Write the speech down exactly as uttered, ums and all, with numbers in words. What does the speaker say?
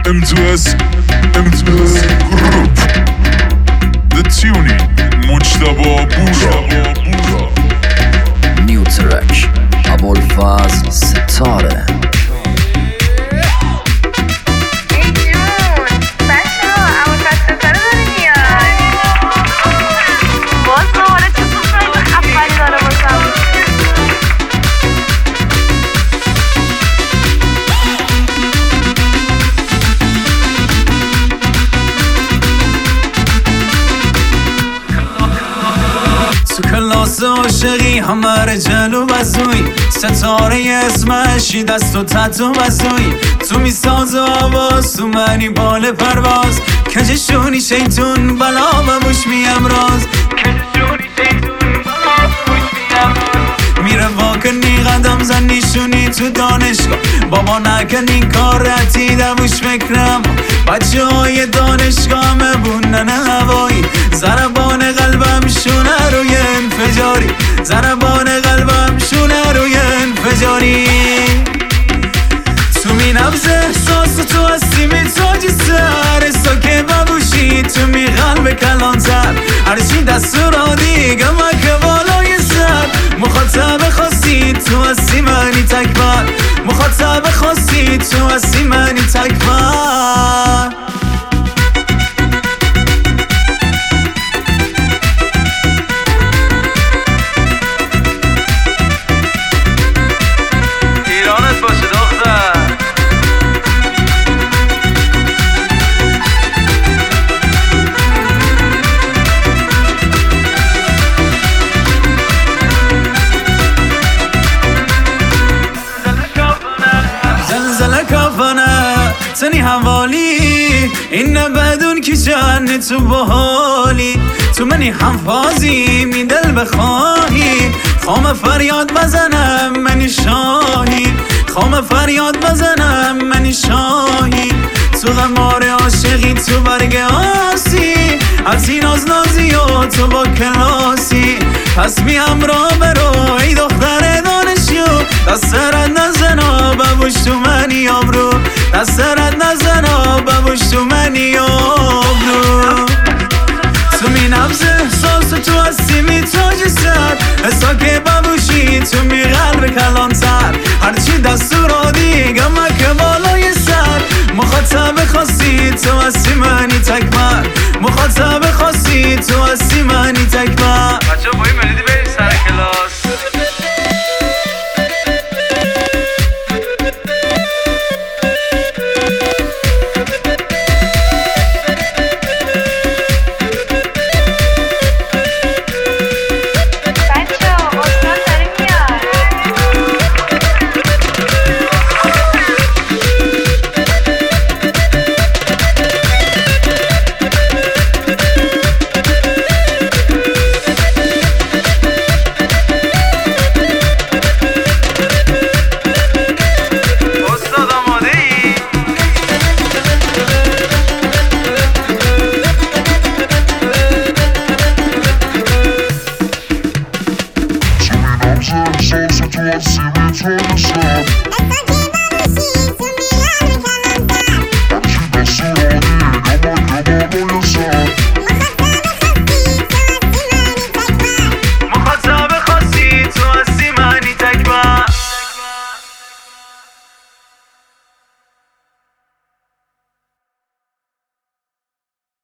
ام تو اس ام تو اس گروپ The Tuning مجتبی بورا نیو ترک ابوالفضل ستاره. کلاس عاشقی همه رجل و بزوی ستاره اسمشی دست و تتو بزوی تو میساز و آواز تو منی بال پرواز کجشونی شیطون بلا بموش میم راز کجشونی شیطون بلا بموش میم راز میره واکنی قدم زنیشونی تو دانشگاه بابا نکنی کار رتی دموش فکرم بچه های دانشگاه مبونن هوایی ضربان قلبم شونه روی انفجاری ضربان قلبم شونه روی انفجاری تو می نبز احساس تو هستی می تاجی سر سا که ببوشی تو می قلب کلانتر هرچی دست را دیگه مکه بالای سر مخاطب خاصی تو هستی منی تکبر مخاطب خاصی تو هستی منی تکبر تنی حوالی این بدون که جهن تو بحالی تو منی حفاظی می دل بخواهی خوام فریاد بزنم منی شاهی خوام فریاد بزنم منی شاهی تو غمار عاشقی تو برگ آسی حتی ناز نازی و تو با کلاسی پس می همراه برو ای دختر دانشیو دسترت نزنا ببوش تو منی آبرو دسترت نزنا ببوش تو منی آبرو تو می نبز احساس تو هستی می تاج سر حسا که ببوشی تو می قلب کلانتر هرچی دستو را دیگه مکه بالای سر مخاطب خاصی تو هستی منی تکبر مخاطب خاصی تو هستی منی تکبر بچه با این ملیدی بریم سر کلاس So to I see me turn the sun.